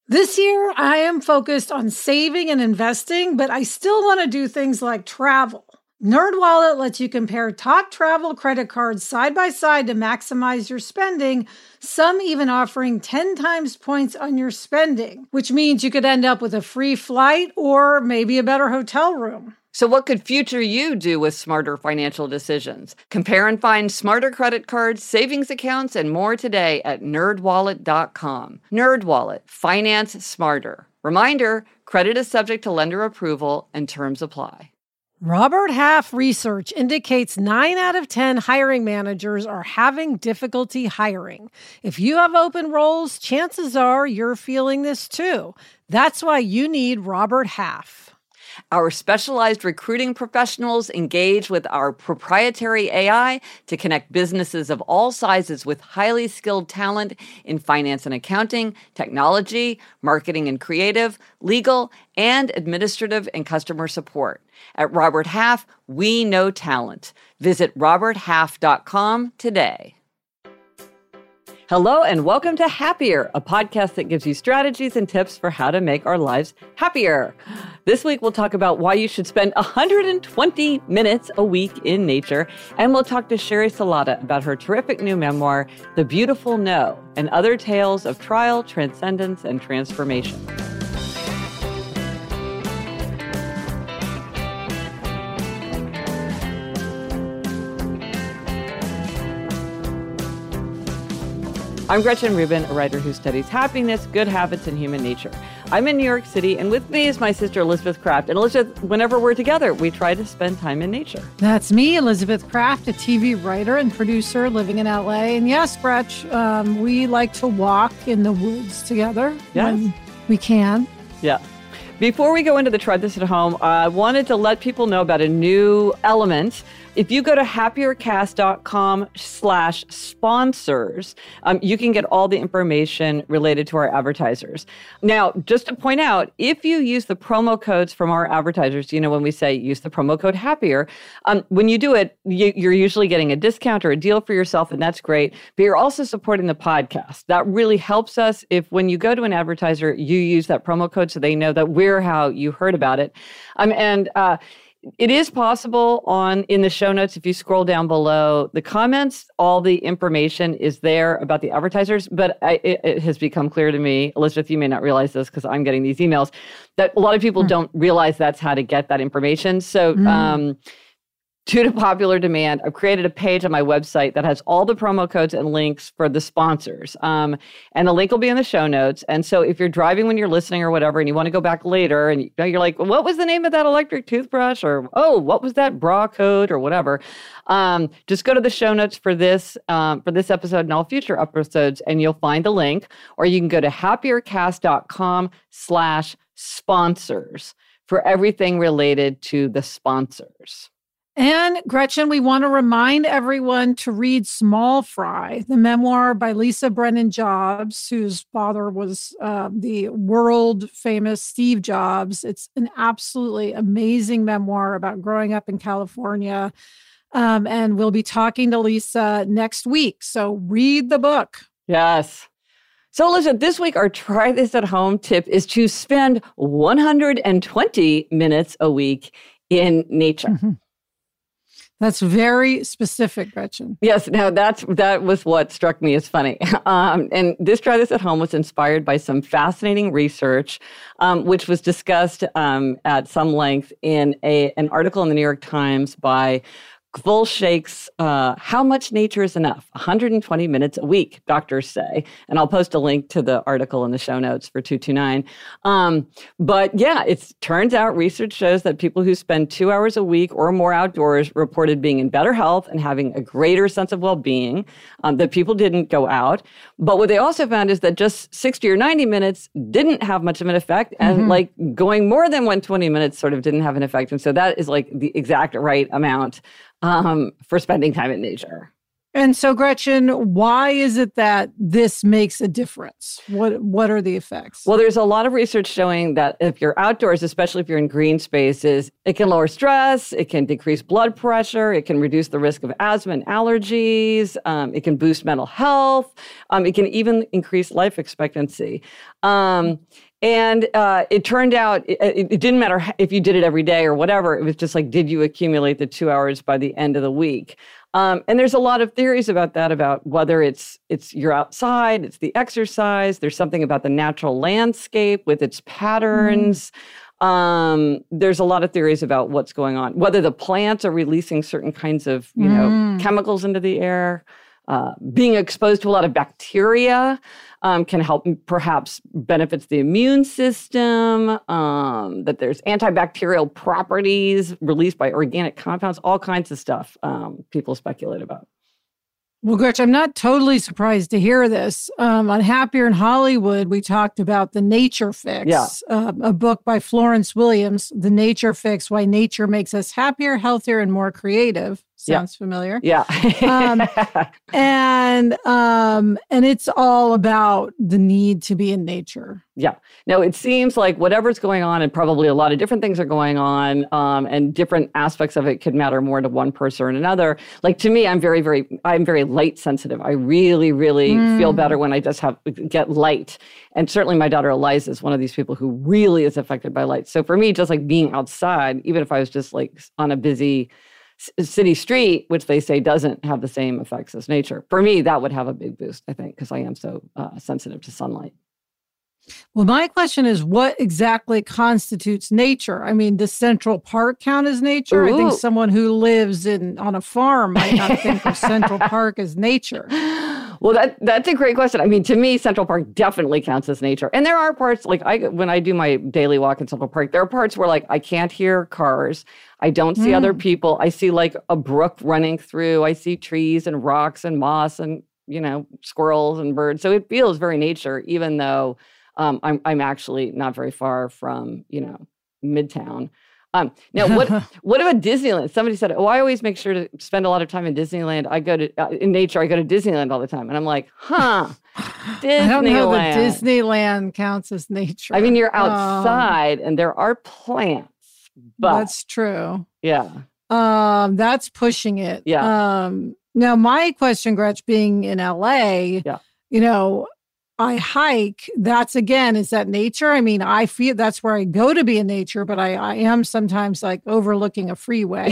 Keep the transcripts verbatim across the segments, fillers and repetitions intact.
This year, I am focused on saving and investing, but I still want to do things like travel. NerdWallet lets you compare top travel credit cards side by side to maximize your spending, some even offering ten times points on your spending, which means you could end up with a free flight or maybe a better hotel room. So what could future you do with smarter financial decisions? Compare and find smarter credit cards, savings accounts, and more today at nerd wallet dot com. NerdWallet. Finance smarter. Reminder, credit is subject to lender approval and terms apply. Robert Half research indicates nine out of ten hiring managers are having difficulty hiring. If you have open roles, chances are you're feeling this too. That's why you need Robert Half. Our specialized recruiting professionals engage with our proprietary A I to connect businesses of all sizes with highly skilled talent in finance and accounting, technology, marketing and creative, legal, and administrative and customer support. At Robert Half, we know talent. Visit robert half dot com today. Hello and welcome to Happier, a podcast that gives you strategies and tips for how to make our lives happier. This week, we'll talk about why you should spend one hundred twenty minutes a week in nature, and we'll talk to Sherry Salata about her terrific new memoir, The Beautiful No, and other tales of trial, transcendence, and transformation. I'm Gretchen Rubin, a writer who studies happiness, good habits, and human nature. I'm in New York City, and with me is my sister, Elizabeth Craft. And Elizabeth, whenever we're together, we try to spend time in nature. That's me, Elizabeth Craft, a T V writer and producer living in L A. And yes, Gretch, um, we like to walk in the woods together yes. when we can. Yeah. Before we go into the Try This at Home, I wanted to let people know about a new element. If you go to happiercast.com slash sponsors, um, you can get all the information related to our advertisers. Now, just to point out, if you use the promo codes from our advertisers, you know, when we say use the promo code HAPPIER, um, when you do it, you, you're usually getting a discount or a deal for yourself, and that's great. But you're also supporting the podcast. That really helps us if when you go to an advertiser, you use that promo code so they know that we're how you heard about it. Um, and uh, It is possible on in the show notes, if you scroll down below the comments, all the information is there about the advertisers. But I, it, it has become clear to me, Elizabeth, you may not realize this because I'm getting these emails, that a lot of people mm. don't realize that's how to get that information. So mm. um, due to popular demand, I've created a page on my website that has all the promo codes and links for the sponsors. Um, and the link will be in the show notes. And so if you're driving when you're listening or whatever, and you want to go back later and you're like, well, what was the name of that electric toothbrush? Or, oh, what was that bra code or whatever? Um, just go to the show notes for this, um, for this episode and all future episodes, and you'll find the link. Or you can go to happiercast.com slash sponsors for everything related to the sponsors. And Gretchen, we want to remind everyone to read Small Fry, the memoir by Lisa Brennan Jobs, whose father was uh, the world famous Steve Jobs. It's an absolutely amazing memoir about growing up in California. Um, and we'll be talking to Lisa next week. So read the book. Yes. So listen, this week, our Try This at Home tip is to spend one hundred twenty minutes a week in nature. Mm-hmm. That's very specific, Gretchen. Yes, now that's that was what struck me as funny. Um, and this Try This at Home was inspired by some fascinating research, um, which was discussed um, at some length in a an article in the New York Times by Volshak's uh, How Much Nature is Enough? one hundred twenty minutes a week, doctors say. And I'll post a link to the article in the show notes for two twenty-nine. Um, but yeah, it turns out research shows that people who spend two hours a week or more outdoors reported being in better health and having a greater sense of well-being, um, that people didn't go out. But what they also found is that just sixty or ninety minutes didn't have much of an effect. And mm-hmm. like going more than one hundred twenty minutes sort of didn't have an effect. And so that is like the exact right amount Um, for spending time in nature. And so, Gretchen, why is it that this makes a difference? What What are the effects? Well, there's a lot of research showing that if you're outdoors, especially if you're in green spaces, it can lower stress, it can decrease blood pressure, it can reduce the risk of asthma and allergies, um, it can boost mental health, um, it can even increase life expectancy. Um, And uh, it turned out it, it didn't matter if you did it every day or whatever. It was just like, did you accumulate the two hours by the end of the week? Um, and there's a lot of theories about that, about whether it's it's you're outside, it's the exercise. There's something about the natural landscape with its patterns. Mm. Um, there's a lot of theories about what's going on, whether the plants are releasing certain kinds of you know Mm. chemicals into the air. Uh, being exposed to a lot of bacteria um, can help, perhaps benefits the immune system, um, that there's antibacterial properties released by organic compounds, all kinds of stuff um, people speculate about. Well, Gretchen, I'm not totally surprised to hear this. Um, on Happier in Hollywood, we talked about The Nature Fix, Yeah. uh, a book by Florence Williams, The Nature Fix, Why Nature Makes Us Happier, Healthier, and More Creative. Sounds familiar. Yeah. Um, and um, and it's all about the need to be in nature. Yeah. No, it seems like whatever's going on, and probably a lot of different things are going on, um, and different aspects of it could matter more to one person or another. Like to me, I'm very, very, I'm very light sensitive. I really, really Mm. feel better when I just have get light. And certainly my daughter Eliza is one of these people who really is affected by light. So for me, just like being outside, even if I was just like on a busy s- city street, which they say doesn't have the same effects as nature, for me, that would have a big boost, I think, because I am so uh, sensitive to sunlight. Well, my question is, what exactly constitutes nature? I mean, does Central Park count as nature? I think Ooh. someone who lives in on a farm might not think of Central Park as nature. Well, that that's a great question. I mean, to me, Central Park definitely counts as nature. And there are parts, like I when I do my daily walk in Central Park, there are parts where like I can't hear cars. I don't see Mm. other people. I see like a brook running through. I see trees and rocks and moss and, you know, squirrels and birds. So it feels very nature, even though um, I'm I'm actually not very far from, you know, Midtown. Um, now, what what about Disneyland? Somebody said, "Oh, I always make sure to spend a lot of time in Disneyland. I go to uh, in nature. I go to Disneyland all the time." And I'm like, "Huh, Disneyland." I don't know that Disneyland counts as nature. I mean, you're Um, outside and there are plants, but that's true. yeah, Um, that's pushing it. Yeah. Um, now my question, Gretch, being in L A, Yeah. you know, I hike. That's again, is that nature? I mean, I feel that's where I go to be in nature, but I, I am sometimes like overlooking a freeway.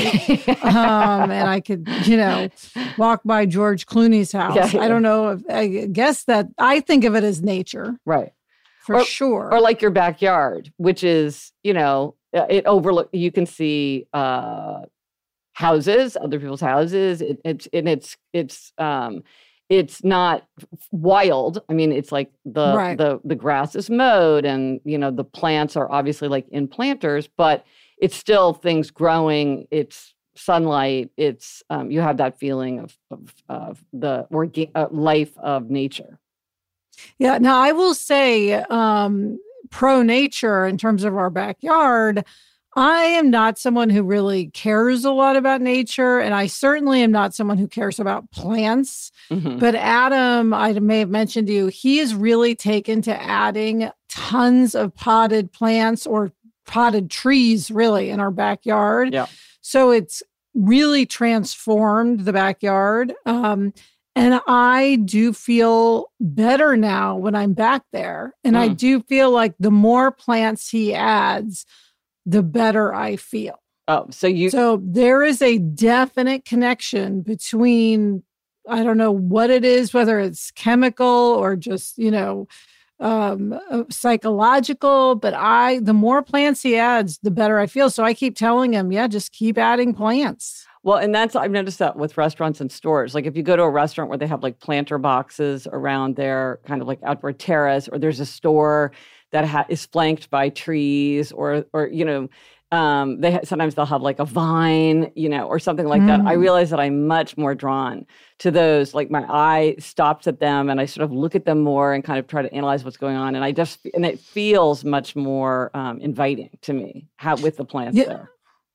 um, and I could, you know, walk by George Clooney's house. Yeah, yeah. I don't know if I guess that I think of it as nature right. for Or- sure. Or like your backyard, which is, you know, uh, it overlook. You can see uh, houses, other people's houses. It, it's and it's it's um, it's not wild. I mean, it's like the Right. the the grass is mowed, and you know the plants are obviously like in planters, but it's still things growing. It's sunlight. It's um, you have that feeling of of, of the orga- uh, life of nature. Yeah. Now, I will say, um, pro nature in terms of our backyard, I am not someone who really cares a lot about nature. And I certainly am not someone who cares about plants. Mhm. But Adam, I may have mentioned to you, he is really taken to adding tons of potted plants or potted trees, really, in our backyard. Yeah. So it's really transformed the backyard. Um, and I do feel better now when I'm back there. And I Mm. do feel like the more plants he adds, the better I feel. Oh, so you So there is a definite connection between, I don't know what it is, whether it's chemical or just, you know, um, uh, psychological, but I, the more plants he adds, the better I feel. So I keep telling him, yeah, just keep adding plants. Well, and that's, I've noticed that with restaurants and stores. Like if you go to a restaurant where they have like planter boxes around their kind of like outdoor terrace, or there's a store that ha- is flanked by trees, or, or, you know, um, they ha- sometimes they'll have like a vine, you know, or something like that. I Mm. realize that I'm much more drawn to those. Like my eye stops at them and I sort of look at them more and kind of try to analyze what's going on. And I just, and it feels much more um, inviting to me how, with the plants Yeah. there.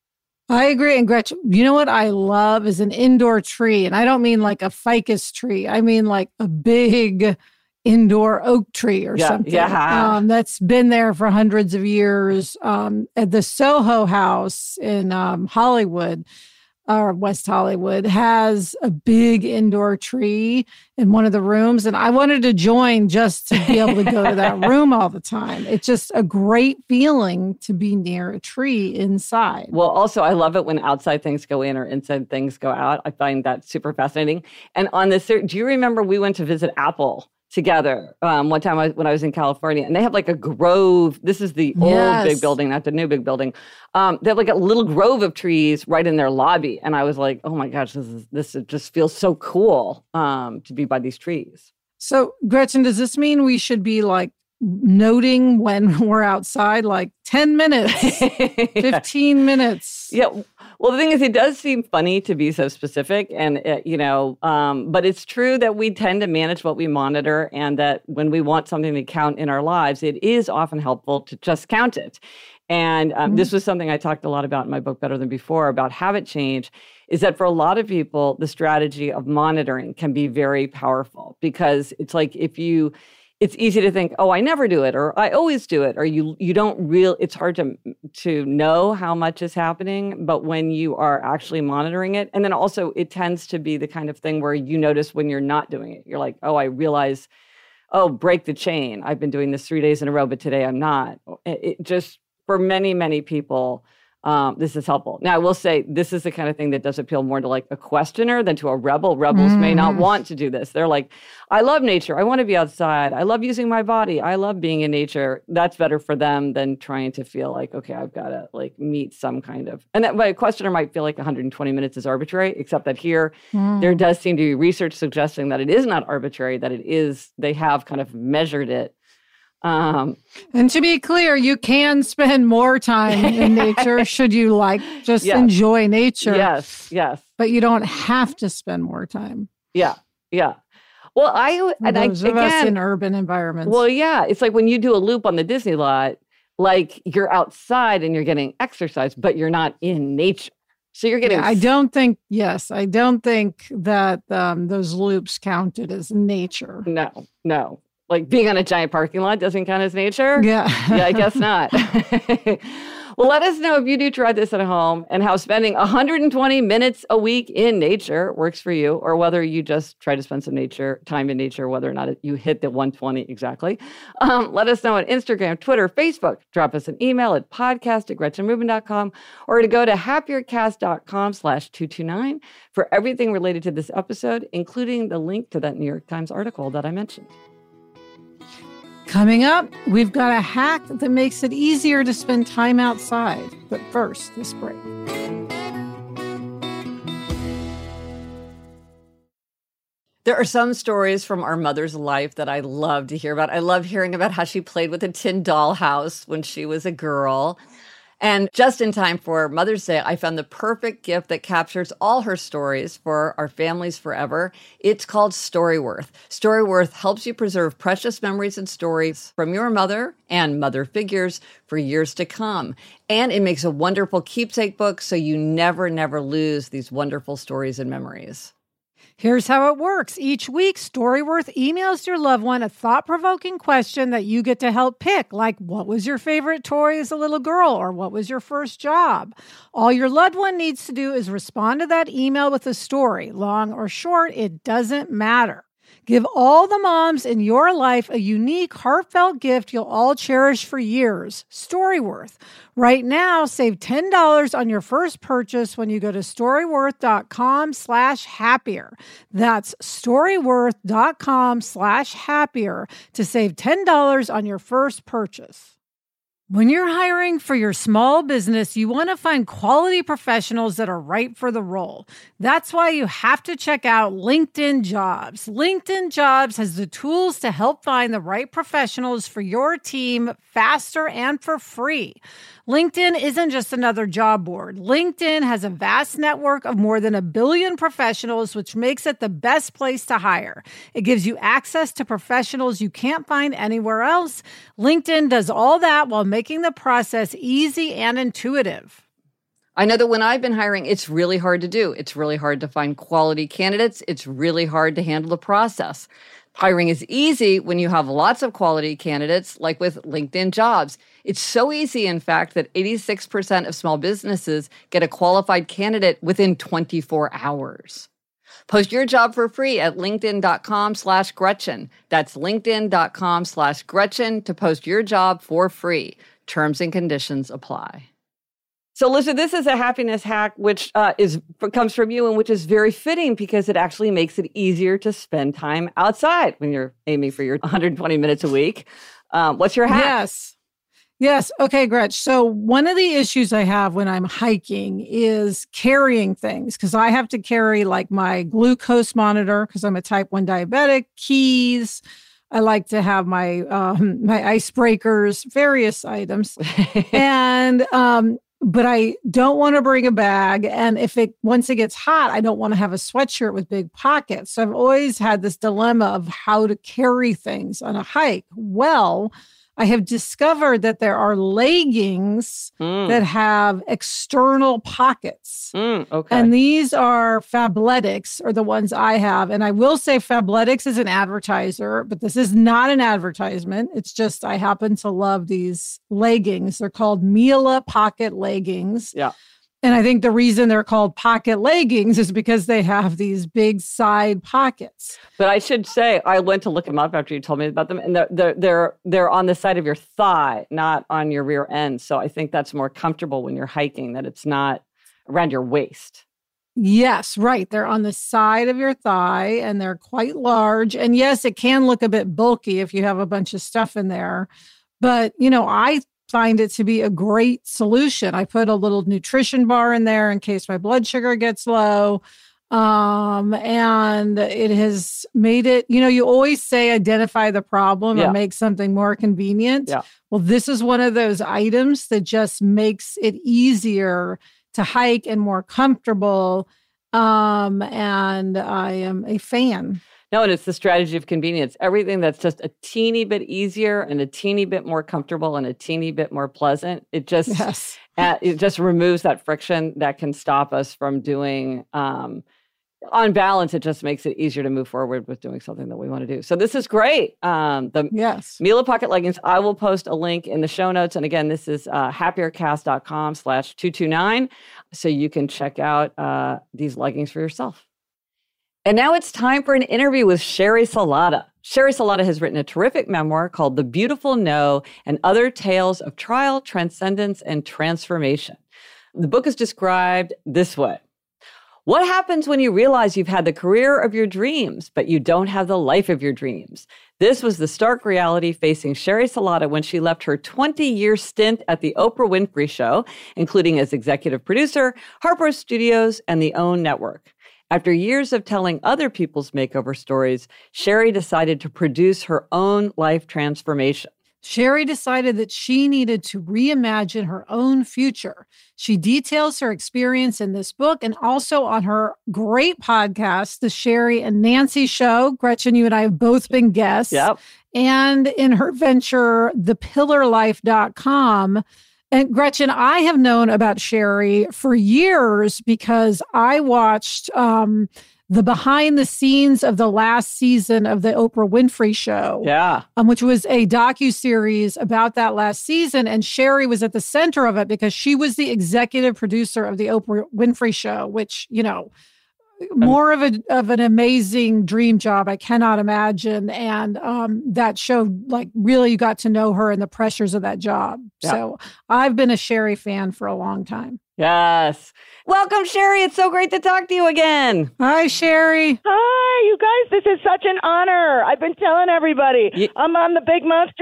I agree. And Gretchen, you know what I love is an indoor tree. And I don't mean like a ficus tree. I mean like a big indoor oak tree or yeah, something yeah. Um, that's been there for hundreds of years. Um, at the Soho House in um, Hollywood, or West Hollywood, has a big indoor tree in one of the rooms. And I wanted to join just to be able to go to that room all the time. It's just a great feeling to be near a tree inside. Well, also, I love it when outside things go in or inside things go out. I find that super fascinating. And on this, do you remember we went to visit Apple together um, one time I, when I was in California, and they have like a grove. This is the old Yes. big building, not the new big building. Um, they have like a little grove of trees right in their lobby. And I was like, oh my gosh, this is this just feels so cool um, to be by these trees. So, Gretchen, does this mean we should be like noting when we're outside, like ten minutes, fifteen minutes? Yeah. Well, the thing is, it does seem funny to be so specific, and uh, you know, um, but it's true that we tend to manage what we monitor, and that when we want something to count in our lives, it is often helpful to just count it. And um, mm-hmm. this was something I talked a lot about in my book, Better Than Before, about habit change, is that for a lot of people, the strategy of monitoring can be very powerful, because it's like if you it's easy to think, oh, I never do it, or I always do it, or you you don't real. It's hard to to know how much is happening, but when you are actually monitoring it, and then also it tends to be the kind of thing where you notice when you're not doing it. You're like, oh, I realize, oh, break the chain. I've been doing this three days in a row, but today I'm not. It, it just for many many people. Um, this is helpful. Now, I will say this is the kind of thing that does appeal more to like a questioner than to a rebel. Rebels mm. may not want to do this. They're like, I love nature. I want to be outside. I love using my body. I love being in nature. That's better for them than trying to feel like, okay, I've got to like meet some kind of, and that by a questioner might feel like one hundred twenty minutes is arbitrary, except that here mm. there does seem to be research suggesting that it is not arbitrary, that it is, they have kind of measured it. Um, and to be clear, you can spend more time in nature should you like just yes. enjoy nature. Yes, yes. But you don't have to spend more time. Yeah, yeah. Well, I and those I, of again, us in urban environments. Well, yeah, it's like when you do a loop on the Disney lot, like you're outside and you're getting exercise, but you're not in nature. So you're getting. Yeah, I don't think. Yes, I don't think that um, those loops counted as nature. No, no. Like being on a giant parking lot doesn't count as nature? Yeah. Yeah, I guess not. Well, let us know if you do try this at home and how spending one hundred twenty minutes a week in nature works for you, or whether you just try to spend some nature time in nature, whether or not you hit the one hundred twenty exactly. Um, let us know on Instagram, Twitter, Facebook. Drop us an email at podcast at gretchen rubin dot com, or to go to happiercast.com slash 229 for everything related to this episode, including the link to that New York Times article that I mentioned. Coming up, we've got a hack that makes it easier to spend time outside. But first, this break. There are some stories from our mother's life that I love to hear about. I love hearing about how she played with a tin dollhouse when she was a girl. And just in time for Mother's Day, I found the perfect gift that captures all her stories for our families forever. It's called Storyworth. Storyworth helps you preserve precious memories and stories from your mother and mother figures for years to come. And it makes a wonderful keepsake book so you never, never lose these wonderful stories and memories. Here's how it works. Each week, Storyworth emails your loved one a thought-provoking question that you get to help pick, like what was your favorite toy as a little girl, or what was your first job? All your loved one needs to do is respond to that email with a story. Long or short, it doesn't matter. Give all the moms in your life a unique, heartfelt gift you'll all cherish for years. Storyworth. Right now, save ten dollars on your first purchase when you go to storyworth.com slash happier. That's storyworth.com slash happier to save ten dollars on your first purchase. When you're hiring for your small business, you want to find quality professionals that are right for the role. That's why you have to check out LinkedIn Jobs. LinkedIn Jobs has the tools to help find the right professionals for your team faster and for free. LinkedIn isn't just another job board. LinkedIn has a vast network of more than a billion professionals, which makes it the best place to hire. It gives you access to professionals you can't find anywhere else. LinkedIn does all that while making the process easy and intuitive. I know that when I've been hiring, it's really hard to do. It's really hard to find quality candidates. It's really hard to handle the process. Hiring is easy when you have lots of quality candidates, like with LinkedIn Jobs. It's so easy, in fact, that eighty-six percent of small businesses get a qualified candidate within twenty-four hours. Post your job for free at linkedin.com slash Gretchen. That's linkedin.com slash Gretchen to post your job for free. Terms and conditions apply. So, Lisa, this is a happiness hack which uh, is comes from you and which is very fitting because it actually makes it easier to spend time outside when you're aiming for your one hundred twenty minutes a week. Um, what's your hack? Yes. Yes. Okay, Gretch. So one of the issues I have when I'm hiking is carrying things because I have to carry like my glucose monitor because I'm a type one diabetic, keys. I like to have my um, my icebreakers, various items. and um But I don't want to bring a bag. And if it, once it gets hot, I don't want to have a sweatshirt with big pockets. So I've always had this dilemma of how to carry things on a hike. Well, I have discovered that there are leggings mm. that have external pockets. Mm, okay. And these are Fabletics, are the ones I have. And I will say Fabletics is an advertiser, but this is not an advertisement. It's just I happen to love these leggings. They're called Mila pocket leggings. Yeah. And I think the reason they're called pocket leggings is because they have these big side pockets. But I should say, I went to look them up after you told me about them, and they're they're they're, they're on the side of your thigh, not on your rear end. So I think that's more comfortable when you're hiking, that it's not around your waist. Yes, right. They're on the side of your thigh, and they're quite large. And yes, it can look a bit bulky if you have a bunch of stuff in there. But, you know, I find it to be a great solution. I put a little nutrition bar in there in case my blood sugar gets low. Um, and it has made it, you know, you always say identify the problem yeah. and make something more convenient. Yeah. Well, this is one of those items that just makes it easier to hike and more comfortable. Um, and I am a fan. No, and it's the strategy of convenience. Everything that's just a teeny bit easier and a teeny bit more comfortable and a teeny bit more pleasant, it just yes. uh, it just removes that friction that can stop us from doing. Um, on balance, it just makes it easier to move forward with doing something that we want to do. So this is great. Um, the yes. Mila Pocket Leggings. I will post a link in the show notes. And again, this is uh, happiercast.com slash 229. So you can check out uh, these leggings for yourself. And now it's time for an interview with Sherry Salata. Sherry Salata has written a terrific memoir called The Beautiful No and Other Tales of Trial, Transcendence, and Transformation. The book is described this way. What happens when you realize you've had the career of your dreams, but you don't have the life of your dreams? This was the stark reality facing Sherry Salata when she left her twenty-year stint at the Oprah Winfrey Show, including as executive producer, Harpo Studios, and the OWN Network. After years of telling other people's makeover stories, Sherry decided to produce her own life transformation. Sherry decided that she needed to reimagine her own future. She details her experience in this book and also on her great podcast, The Sherry and Nancy Show. Gretchen, you and I have both been guests. Yep. And in her venture, the pillar life dot com. And Gretchen, I have known about Sherry for years because I watched um, the behind the scenes of the last season of the Oprah Winfrey Show. Yeah. Um, which was a docuseries about that last season. And Sherry was at the center of it because she was the executive producer of the Oprah Winfrey Show, which, you know, more of a of an amazing dream job I cannot imagine. And um, that show, like, really got to know her and the pressures of that job. Yeah. So I've been a Sherry fan for a long time. Yes. Welcome, Sherry. It's so great to talk to you again. Hi, Sherry. Hi, you guys. This is such an honor. I've been telling everybody you- I'm on the Big Monster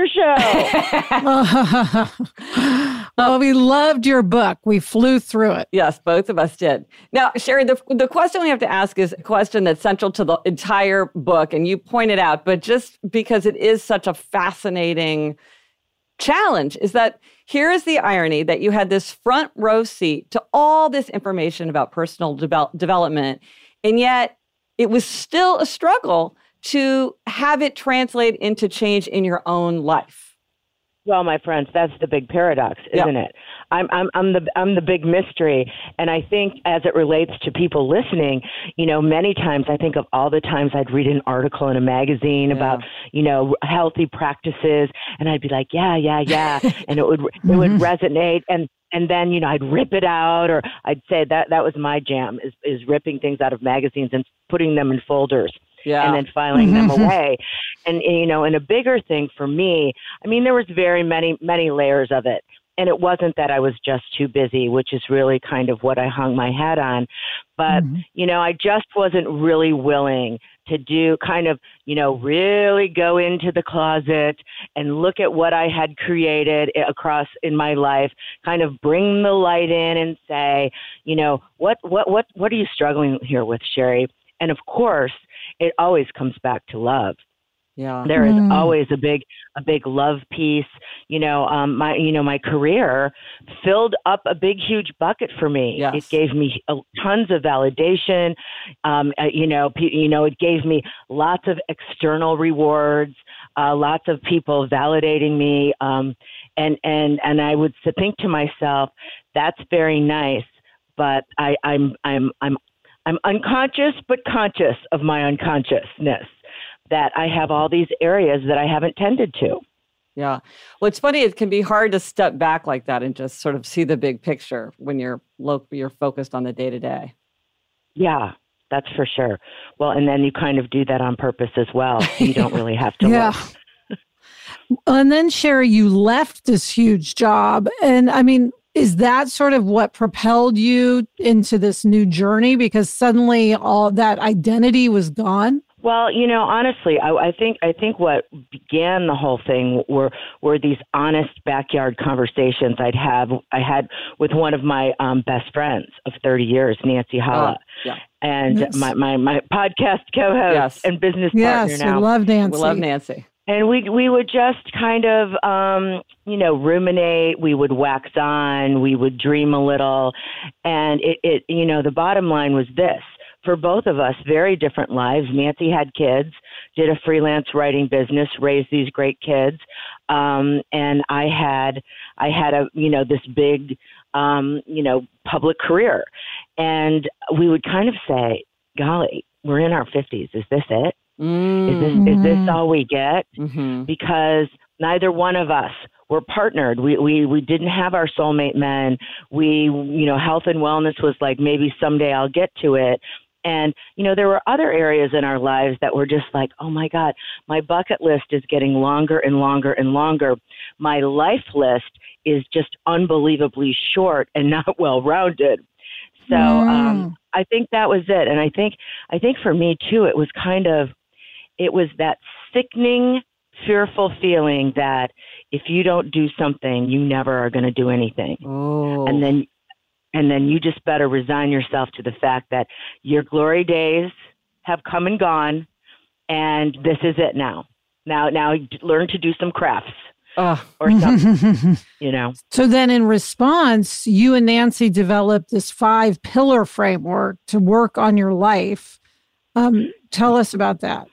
Show. Well, we loved your book. We flew through it. Yes, both of us did. Now, Sherry, the, the question we have to ask is a question that's central to the entire book, and you pointed out, but just because it is such a fascinating challenge, is that here is the irony that you had this front row seat to all this information about personal de- development, and yet it was still a struggle to have it translate into change in your own life. Well, my friends, that's the big paradox, isn't yeah. it? I'm, I'm, I'm the, I'm the big mystery. And I think as it relates to people listening, you know, many times I think of all the times I'd read an article in a magazine yeah. about, you know, healthy practices. And I'd be like, yeah, yeah, yeah. And it would, it would resonate. And, and then, you know, I'd rip it out, or I'd say that that was my jam is, is ripping things out of magazines and putting them in folders. Yeah. And then filing them away. And, you know, and a bigger thing for me, I mean, there was very many, many layers of it. And it wasn't that I was just too busy, which is really kind of what I hung my hat on. But, mm-hmm. you know, I just wasn't really willing to do kind of, you know, really go into the closet and look at what I had created across in my life, kind of bring the light in and say, you know, what, what, what, what are you struggling here with, Sherry? And of course, it always comes back to love. Yeah, there is mm. always a big, a big love piece. You know, um, my, you know, my career filled up a big, huge bucket for me. Yes. It gave me uh, tons of validation. Um, uh, you know, p- you know, it gave me lots of external rewards, uh, lots of people validating me. Um, and and and I would think to myself, that's very nice, but I, I'm, I'm, I'm. I'm unconscious, but conscious of my unconsciousness, that I have all these areas that I haven't tended to. Yeah. Well, it's funny. It can be hard to step back like that and just sort of see the big picture when you're lo- you're focused on the day to day. Yeah, that's for sure. Well, and then you kind of do that on purpose as well. So you don't really have to yeah. work. And then, Sherry, you left this huge job. And I mean, is that sort of what propelled you into this new journey? Because suddenly all that identity was gone? Well, you know, honestly, I, I think I think what began the whole thing were were these honest backyard conversations I'd have I had with one of my um, best friends of thirty years, Nancy Holla, oh, yeah. and yes. my, my my podcast co-host yes. and business yes, partner now. Yes, we love Nancy. We love Nancy. And we we would just kind of, um, you know, ruminate. We would wax on. We would dream a little. And it, it, you know, the bottom line was this. For both of us, very different lives. Nancy had kids, did a freelance writing business, raised these great kids. Um, and I had, I had a, you know, this big, um, you know, public career. And we would kind of say, golly, we're in our fifties. Is this it? Mm. Is this is this all we get? Mm-hmm. Because neither one of us were partnered. We, we we didn't have our soulmate men. We, you know, health and wellness was like, maybe someday I'll get to it. And, you know, there were other areas in our lives that were just like, oh my God, my bucket list is getting longer and longer and longer. My life list is just unbelievably short and not well rounded. So mm. um, I think that was it. And I think I think for me too, it was kind of It was that sickening, fearful feeling that if you don't do something, you never are going to do anything. Oh. And then and then you just better resign yourself to the fact that your glory days have come and gone, and this is it now. Now, now learn to do some crafts. Uh. Or something, you know. So then in response, you and Nancy developed this five pillar framework to work on your life. Um, tell us about that.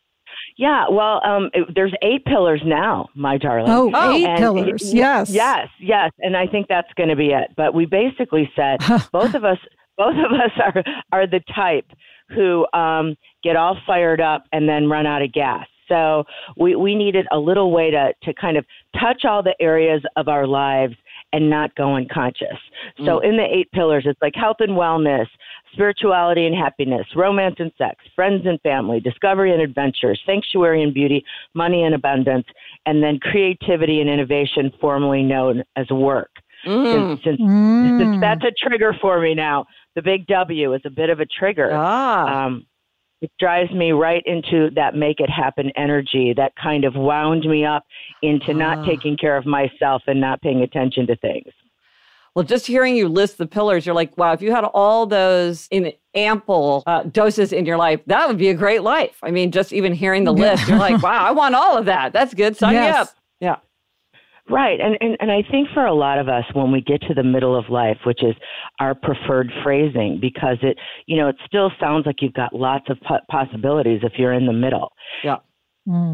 Yeah, well, um, it, there's eight pillars now, my darling. Oh, oh eight and pillars, it, yes. Yes, yes, and I think that's going to be it. But we basically said both of us both of us are, are the type who um, get all fired up and then run out of gas. So we, we needed a little way to, to kind of touch all the areas of our lives and not go unconscious. Mm. So in the eight pillars, it's like health and wellness, spirituality and happiness, romance and sex, friends and family, discovery and adventure, sanctuary and beauty, money and abundance, and then creativity and innovation, formerly known as work. Mm. Since, since, mm. since that's a trigger for me now, the big W is a bit of a trigger. Ah. Um, It drives me right into that make it happen energy that kind of wound me up into not uh. taking care of myself and not paying attention to things. Well, just hearing you list the pillars, you're like, wow, if you had all those in ample uh, doses in your life, that would be a great life. I mean, just even hearing the list, you're like, wow, I want all of that. That's good. Sign yes. me up. Yeah. Right. And, and and I think for a lot of us, when we get to the middle of life, which is our preferred phrasing, because it, you know, it still sounds like you've got lots of po- possibilities if you're in the middle. Yeah. Mm.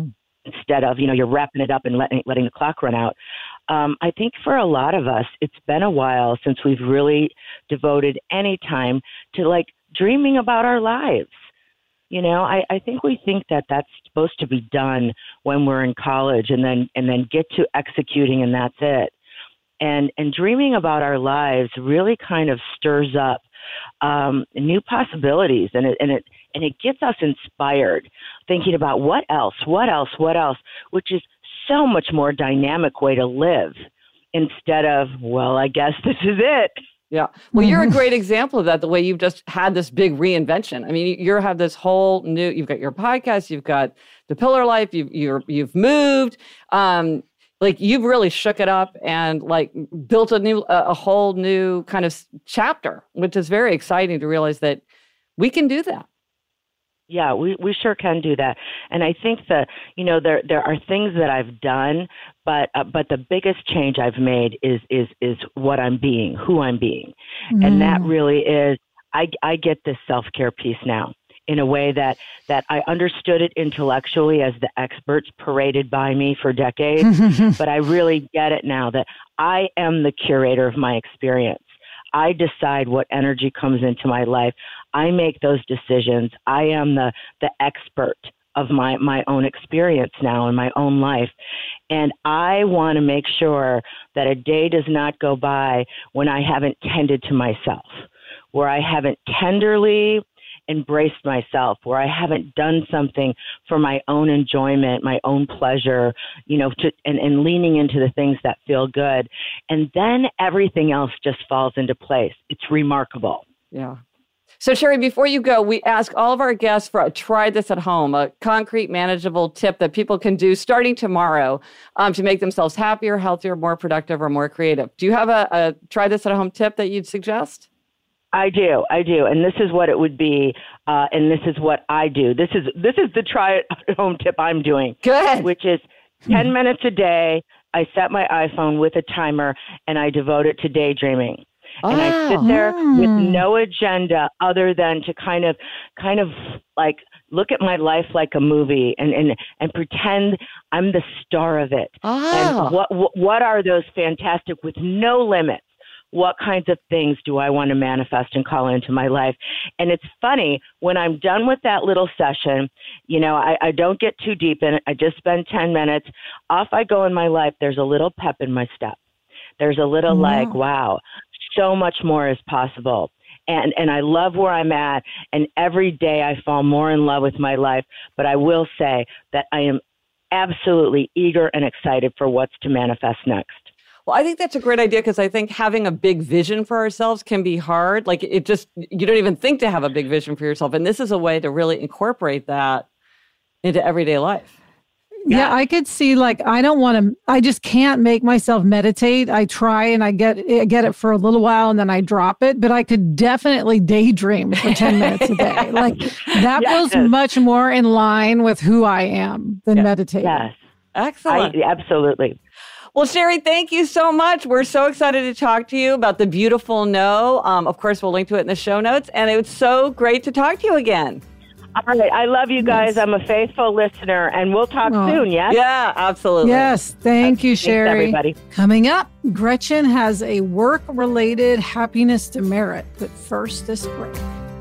instead of, you know, you're wrapping it up and letting, letting the clock run out. Um, I think for a lot of us, it's been a while since we've really devoted any time to like dreaming about our lives. You know, I, I think we think that that's supposed to be done when we're in college and then and then get to executing and that's it. And and dreaming about our lives really kind of stirs up um, new possibilities, and it and it and it gets us inspired, thinking about what else, what else, what else, which is so much more dynamic way to live instead of, well, I guess this is it. Yeah. Well, you're a great example of that, the way you've just had this big reinvention. I mean, you have this whole new, you've got your podcast, you've got the Pillar Life, you've, you're, you've moved, um, like you've really shook it up and like built a new, a, a whole new kind of chapter, which is very exciting to realize that we can do that. Yeah, we, we sure can do that. And I think that, you know, there there are things that I've done, but uh, but the biggest change I've made is is is what I'm being, who I'm being. Mm. And that really is, I, I get this self-care piece now in a way that, that I understood it intellectually as the experts paraded by me for decades, but I really get it now that I am the curator of my experience. I decide what energy comes into my life. I make those decisions. I am the, the expert of my, my own experience now in my own life. And I want to make sure that a day does not go by when I haven't tended to myself, where I haven't tenderly embraced myself, where I haven't done something for my own enjoyment, my own pleasure, you know, to, and, and leaning into the things that feel good. And then everything else just falls into place. It's remarkable. Yeah. So Sherry, before you go, we ask all of our guests for a try this at home, a concrete, manageable tip that people can do starting tomorrow um, to make themselves happier, healthier, more productive, or more creative. Do you have a, a try this at home tip that you'd suggest? I do, I do, and this is what it would be, uh, and this is what I do. This is this is the try at home tip I'm doing. Good. Which is ten minutes a day. I set my iPhone with a timer, and I devote it to daydreaming. Oh. And I sit there mm. with no agenda other than to kind of, kind of like look at my life like a movie and and, and pretend I'm the star of it. Oh. And what what are those fantastic with no limits? What kinds of things do I want to manifest and call into my life? And it's funny, when I'm done with that little session, you know, I, I don't get too deep in it. I just spend ten minutes. Off I go in my life. There's a little pep in my step. There's a little wow. like, wow, so much more is possible. And and I love where I'm at. And every day I fall more in love with my life. But I will say that I am absolutely eager and excited for what's to manifest next. Well, I think that's a great idea because I think having a big vision for ourselves can be hard. Like it just, you don't even think to have a big vision for yourself. And this is a way to really incorporate that into everyday life. Yeah, yeah I could see like, I don't want to, I just can't make myself meditate. I try and I get, I get it for a little while and then I drop it, but I could definitely daydream for ten minutes a day. Like that yes. feels much more in line with who I am than yes. meditating. Yes. Excellent. I, absolutely. Well, Sherry, thank you so much. We're so excited to talk to you about the beautiful no. Um, of course, we'll link to it in the show notes. And it was so great to talk to you again. All right. I love you guys. Yes. I'm a faithful listener. And we'll talk oh. soon, yes? Yeah, absolutely. Yes. Thank you, Sherry. Thanks, everybody. Coming up, Gretchen has a work-related happiness demerit. But first, this break.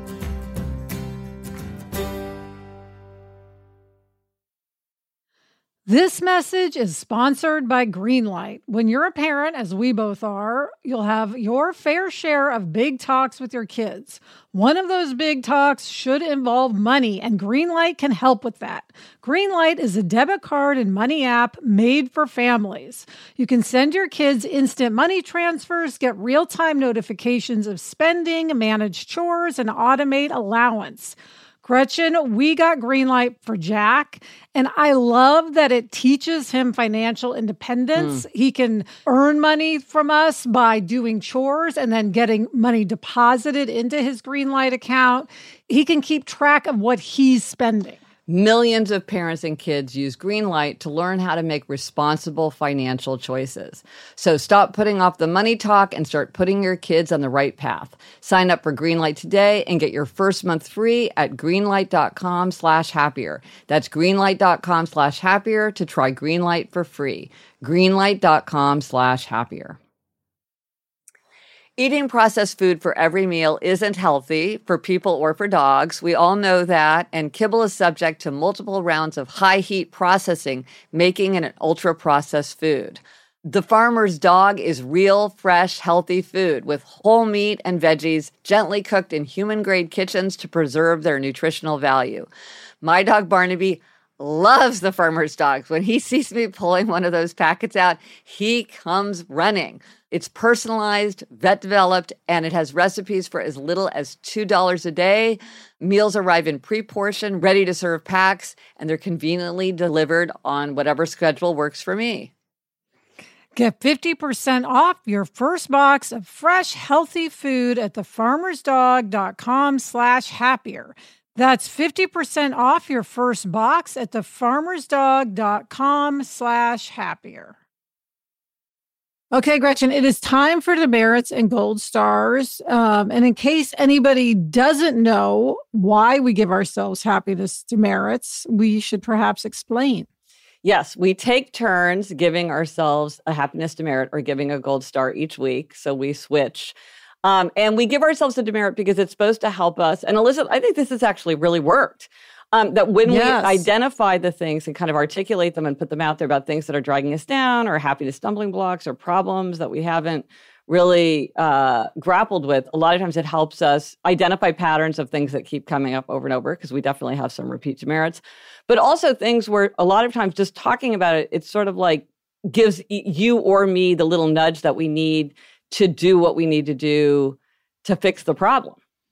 This message is sponsored by Greenlight. When you're a parent, as we both are, you'll have your fair share of big talks with your kids. One of those big talks should involve money, and Greenlight can help with that. Greenlight is a debit card and money app made for families. You can send your kids instant money transfers, get real-time notifications of spending, manage chores, and automate allowance. Gretchen, we got Greenlight for Jack, and I love that it teaches him financial independence. Mm. He can earn money from us by doing chores and then getting money deposited into his Greenlight account. He can keep track of what he's spending. Millions of parents and kids use Greenlight to learn how to make responsible financial choices. So stop putting off the money talk and start putting your kids on the right path. Sign up for Greenlight today and get your first month free at greenlight.com slash happier. That's greenlight.com slash happier to try Greenlight for free. Greenlight.com slash happier. Eating processed food for every meal isn't healthy for people or for dogs. We all know that. And kibble is subject to multiple rounds of high heat processing, making it an ultra processed food. The Farmer's Dog is real, fresh, healthy food with whole meat and veggies gently cooked in human-grade kitchens to preserve their nutritional value. My dog Barnaby loves the Farmer's Dog. When he sees me pulling one of those packets out, he comes running. It's personalized, vet-developed, and it has recipes for as little as two dollars a day. Meals arrive in pre-portioned, ready-to-serve packs, and they're conveniently delivered on whatever schedule works for me. Get fifty percent off your first box of fresh, healthy food at thefarmersdog.com slash happier. That's fifty percent off your first box at thefarmersdog.com slash happier. Okay, Gretchen, it is time for demerits and gold stars. Um, and in case anybody doesn't know why we give ourselves happiness demerits, we should perhaps explain. Yes, we take turns giving ourselves a happiness demerit or giving a gold star each week. So we switch. Um, and we give ourselves a demerit because it's supposed to help us. And Elizabeth, I think this has actually really worked. Um, that when yes. we identify the things and kind of articulate them and put them out there about things that are dragging us down or happiness stumbling blocks or problems that we haven't really uh, grappled with, a lot of times it helps us identify patterns of things that keep coming up over and over, because we definitely have some repeat demerits, but also things where a lot of times just talking about it, it's sort of like gives you or me the little nudge that we need to do what we need to do to fix the problem.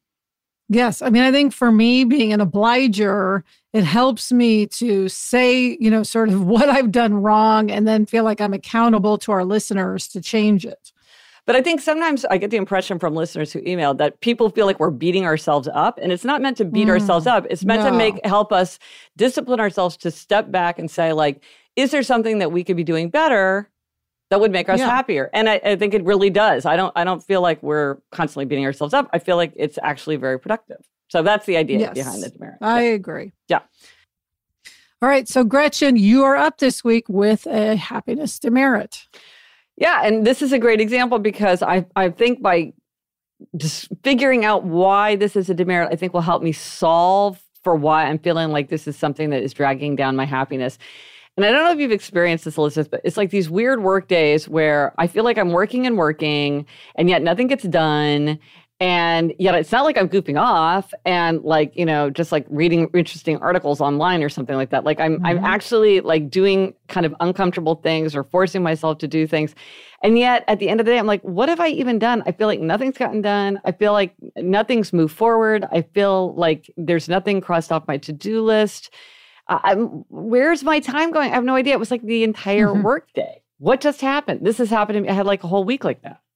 Yes. I mean, I think for me, being an obliger, it helps me to say, you know, sort of what I've done wrong and then feel like I'm accountable to our listeners to change it. But I think sometimes I get the impression from listeners who emailed that people feel like we're beating ourselves up, and it's not meant to beat mm, ourselves up. It's meant no. to make help us discipline ourselves to step back and say, like, is there something that we could be doing better that would make us yeah. happier? And I, I think it really does. I don't I don't feel like we're constantly beating ourselves up. I feel like it's actually very productive. So that's the idea yes, behind the demerit. I yeah. agree. Yeah. All right. So Gretchen, you are up this week with a happiness demerit. Yeah. And this is a great example because I, I think by just figuring out why this is a demerit, I think will help me solve for why I'm feeling like this is something that is dragging down my happiness. And I don't know if you've experienced this, Elizabeth, but it's like these weird work days where I feel like I'm working and working, and yet nothing gets done. And yet it's not like I'm goofing off and like, you know, just like reading interesting articles online or something like that. Like I'm mm-hmm. I'm actually like doing kind of uncomfortable things or forcing myself to do things. And yet at the end of the day, I'm like, what have I even done? I feel like nothing's gotten done. I feel like nothing's moved forward. I feel like there's nothing crossed off my to-do list. I'm, where's my time going? I have no idea. It was like the entire mm-hmm. work day. What just happened? This has happened to me. I had like a whole week like that.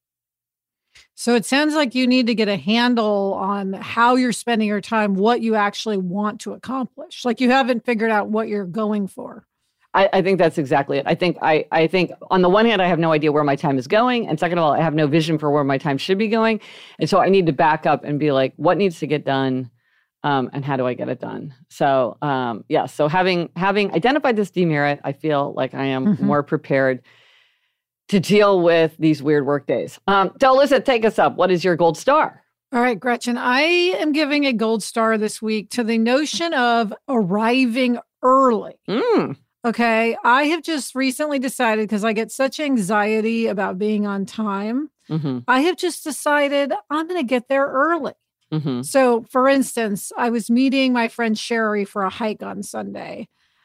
So it sounds like you need to get a handle on how you're spending your time, what you actually want to accomplish. Like you haven't figured out what you're going for. I, I think that's exactly it. I think I, I think on the one hand, I have no idea where my time is going. And second of all, I have no vision for where my time should be going. And so I need to back up and be like, what needs to get done? Um, and how do I get it done? So um, yeah, so having having identified this demerit, I feel like I am mm-hmm. more prepared to deal with these weird work days. Um, so Alyssa, take us up. What is your gold star? All right, Gretchen, I am giving a gold star this week to the notion of arriving early. Mm. Okay, I have just recently decided, because I get such anxiety about being on time, mm-hmm. I have just decided I'm going to get there early. Mm-hmm. So, for instance, I was meeting my friend Sherry for a hike on Sunday,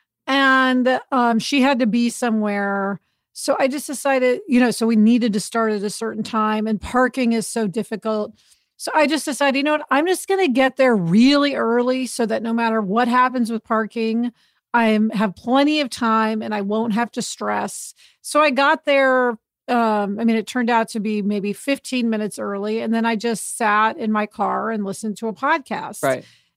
and um, she had to be somewhere. So I just decided, you know, so we needed to start at a certain time, and parking is so difficult. So I just decided, you know what, I'm just going to get there really early so that no matter what happens with parking, I have plenty of time and I won't have to stress. So I got there. Um, I mean, it turned out to be maybe fifteen minutes early. And then I just sat in my car and listened to a podcast. Right.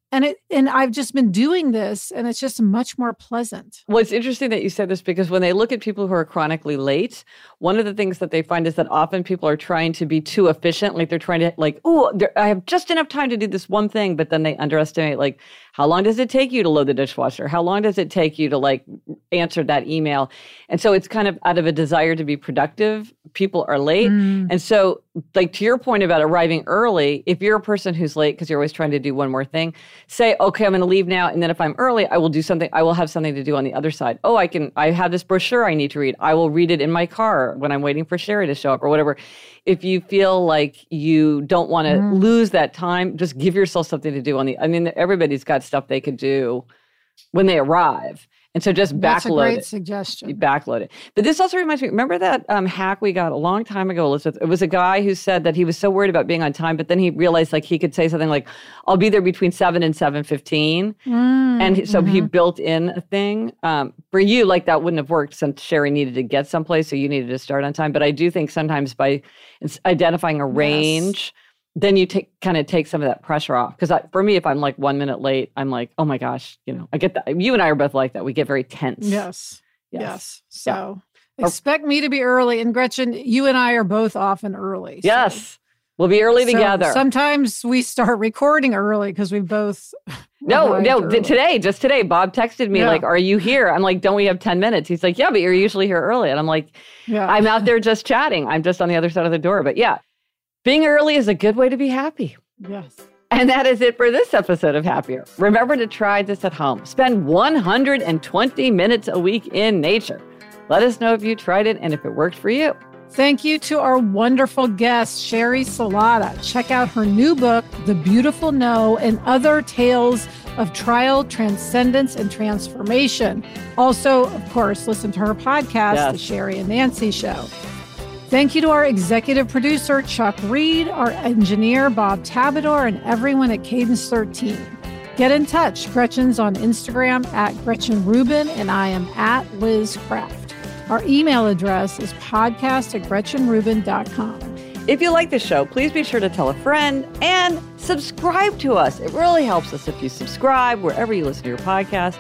And it and I've just been doing this, and it's just much more pleasant. Well, it's interesting that you said this because when they look at people who are chronically late, one of the things that they find is that often people are trying to be too efficient. Like they're trying to like, oh, I have just enough time to do this one thing, but then they underestimate like, how long does it take you to load the dishwasher? How long does it take you to like answer that email? And so it's kind of out of a desire to be productive, people are late. Mm. And so like to your point about arriving early, if you're a person who's late because you're always trying to do one more thing, say, okay, I'm going to leave now. And then if I'm early, I will do something. I will have something to do on the other side. Oh, I can, I have this brochure I need to read. I will read it in my car when I'm waiting for Sherry to show up or whatever. If you feel like you don't want to mm. lose that time, just give yourself something to do on the, I mean, everybody's got stuff they could do when they arrive. And so just backload it. That's a great it. suggestion. You backload it. But this also reminds me, remember that um, hack we got a long time ago, Elizabeth? It was a guy who said that he was so worried about being on time, but then he realized like he could say something like, I'll be there between seven and seven fifteen. Mm, and he, so mm-hmm. he built in a thing. Um, for you, like that wouldn't have worked since Sherry needed to get someplace, so you needed to start on time. But I do think sometimes by identifying a range, yes. then you take kind of take some of that pressure off. Because for me, if I'm like one minute late, I'm like, oh my gosh, you know, I get that. You and I are both like that. We get very tense. Yes. Yes. yes. So yeah. expect me to be early. And Gretchen, you and I are both often early. So. Yes. We'll be early so together. Sometimes we start recording early because we both. No, no. Early. Today, just today, Bob texted me yeah. like, "Are you here?" I'm like, "Don't we have ten minutes?" He's like, "Yeah, but you're usually here early." And I'm like, yeah. "I'm out there just chatting. I'm just on the other side of the door." But yeah, being early is a good way to be happy. Yes. And that is it for this episode of Happier. Remember to try this at home. Spend one hundred twenty minutes a week in nature. Let us know if you tried it and if it worked for you. Thank you to our wonderful guest, Sherry Salata. Check out her new book, The Beautiful No, and Other Tales of Trial, Transcendence, and Transformation. Also, of course, listen to her podcast, yes. The Sherry and Nancy Show. Thank you to our executive producer, Chuck Reed, our engineer, Bob Tabador, and everyone at Cadence thirteen. Get in touch. Gretchen's on Instagram at Gretchen Rubin, and I am at Liz Craft. Our email address is podcast at gretchen rubin dot com. If you like the show, please be sure to tell a friend and subscribe to us. It really helps us if you subscribe wherever you listen to your podcast.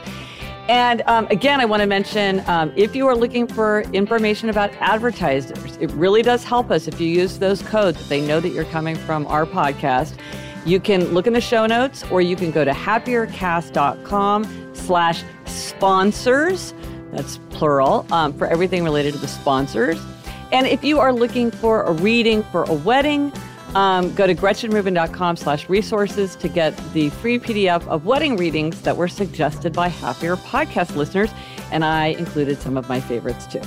And um, again, I want to mention, um, if you are looking for information about advertisers, it really does help us if you use those codes. If they know that you're coming from our podcast, you can look in the show notes, or you can go to happiercast.com slash sponsors. That's plural, um, for everything related to the sponsors. And if you are looking for a reading for a wedding, um, go to gretchenrubin.com slash resources to get the free P D F of wedding readings that were suggested by Happier podcast listeners. And I included some of my favorites too.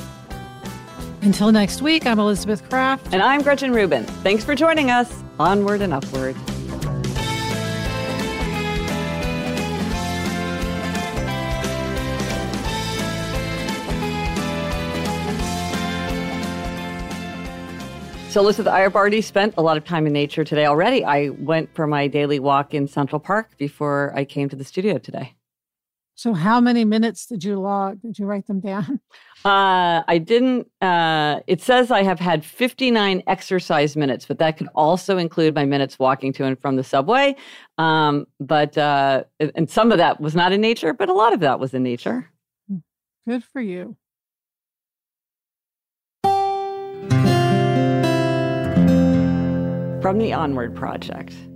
Until next week, I'm Elizabeth Craft. And I'm Gretchen Rubin. Thanks for joining us. Onward and upward. So, Elizabeth, I have already spent a lot of time in nature today already. I went for my daily walk in Central Park before I came to the studio today. So how many minutes did you log? Did you write them down? Uh, I didn't. Uh, it says I have had fifty-nine exercise minutes, but that could also include my minutes walking to and from the subway. Um, but uh, and some of that was not in nature, but a lot of that was in nature. Good for you. From the Onward Project.